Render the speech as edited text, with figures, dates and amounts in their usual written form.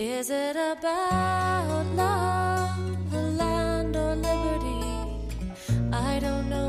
Is it about love, the land, or liberty? I don't know.